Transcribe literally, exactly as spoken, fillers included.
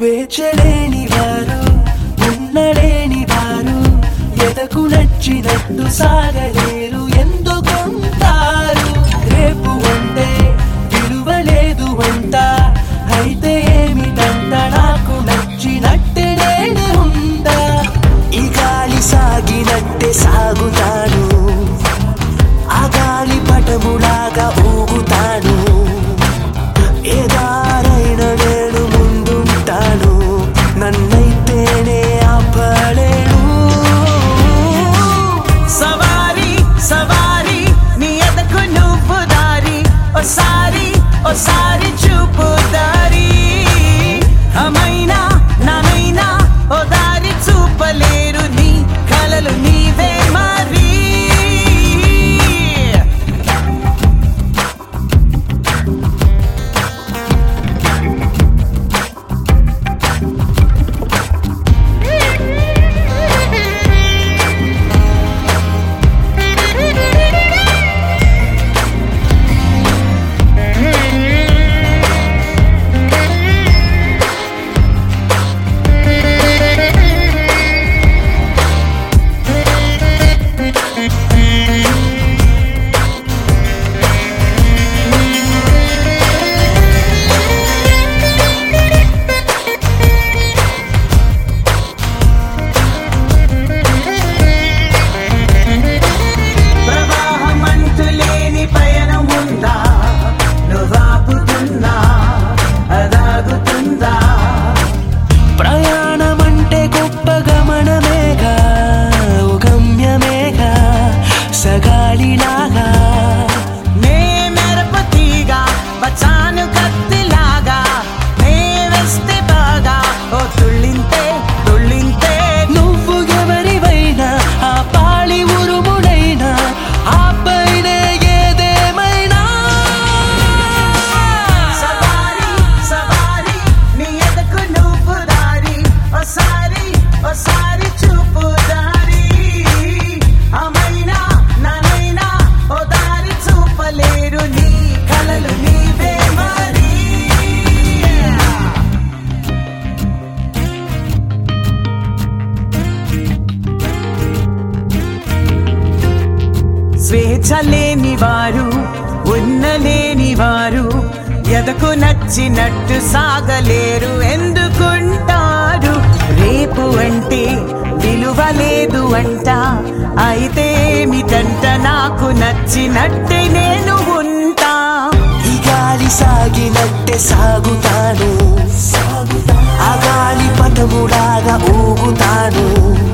స్వేచ్ఛలేని వారు ఉన్నలేని వారు ఎదకు నచ్చినట్టు సాగలేరు ఎందుకుంటారు రేపు అంటే విలువలేదు అంట అయితే ఏమిటంట నాకు నచ్చినట్టే నేను ఉంటా ఈ గాలి సాగినట్టే సాగుతాను ఆ గాలి పటములాగా ఊగుతాను ఏ దారైన నేను ముందుంటాను నన్నైతేనే ఆపలేను సవారి సవారి నీ ఎదకు నువ్వు దారి ఓసారి ఓసారి చూపు దారి అమైనా నానైనా ఓ దారి చూపలేరు నీ కలలు నీవే మరి స్వేచ్ఛలేని వారు ఉన్నలేని వారు ఎదకు నచ్చినట్టు సాగలేరు ఎందుకుంటారు రేపు అంటే విలువ లేదు అంట అయితే ఏమిటంట నాకు నచ్చినట్టే నేను ఉంటా ఈ గాలి సాగినట్టే సాగుతాను ఆ గాలి పటములాగా ఊగుతాను